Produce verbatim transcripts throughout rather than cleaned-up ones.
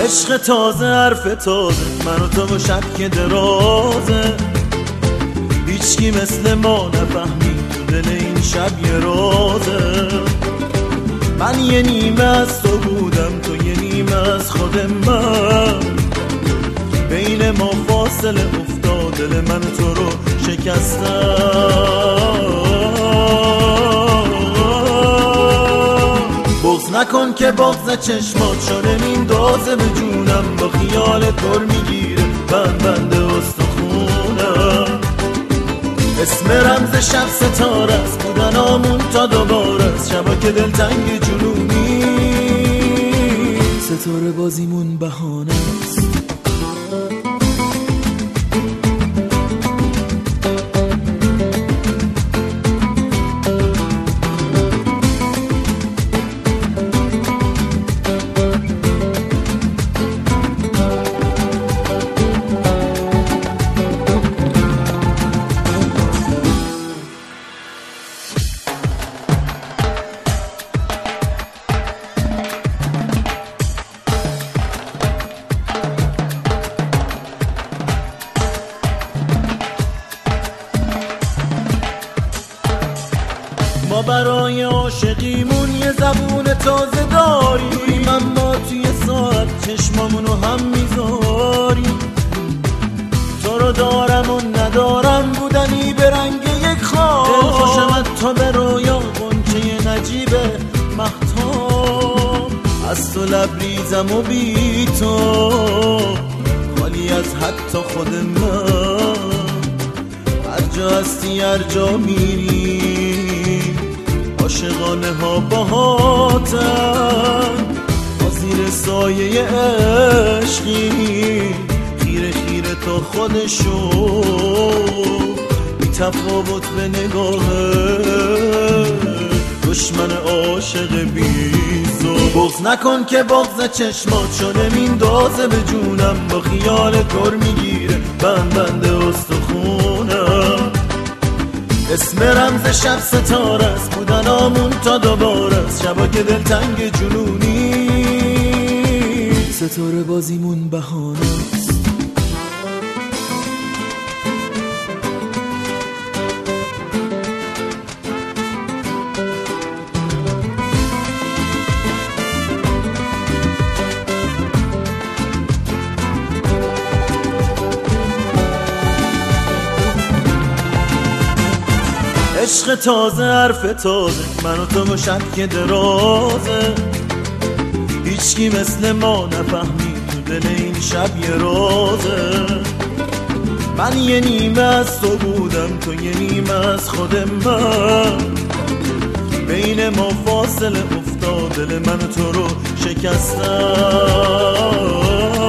عشق تازه، حرف تازه، من و تو و شب که درازه. هیچکی مثل ما نفهمید تو دل این شب یه رازه. من یه نیمه از تو بودم، تو یه نیمه از خود من. بین ما فاصله افتاد، دل من تو رو شکستم. بغض نکن که بغض چشمات شده میندازه به جونم. با خیال دور میگیره بند بند استخونم. اسم رمز شب ستاره است، بودن آمون تا دوباره است. شبا که دلتنگ جنونی، ستاره بازیمون بهانه است. ما برای عاشقیمون یه زبون تازه داریم، اما توی ساعت چشمامونو هم میذاریم. تو رو دارم و ندارم، بودنی به رنگ یک خواب. دل خوشمت تا به رویا غنچه نجیب مهتاب. از تو لبریزم و بی تو خالی از حتی خود من. هر جا هستی هر جا میری، عاشقانه ها باهاتن. با زیر سایه عشقی خیره خیره تا خودشو، بی تفاوت به نگاه دشمن عاشق بیزو. بغض نکن که بغض چشمات شده میندازه به جونم. با خیال دور میگیره بند بند استخونم. اسم رمز شب ستاره است، بودن آمون تا دوباره است. شبا که دلتنگ جنونی، ستاره بازیمون بهانه است. عشق تازه، حرف تازه، من و تو و شب که درازه. هیچکی مثل ما نفهمید تو دل این شب یه رازه. من یه نیمه از تو بودم، تو یه نیمه از خود من. بین ما فاصله افتاد، دل من و تو رو شکستم.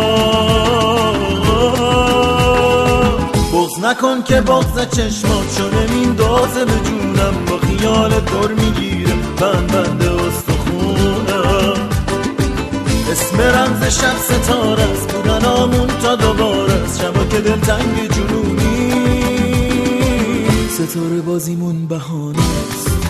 بغض نکن که بغض چشمات شده میندازه به جونم. با خیال دور میگیره بند بند استخونم. اسم رمز شب ستاره است، بودن آمون تا دوباره است. شبا که دلتنگ جنونی، ستاره بازیمون بهانه است.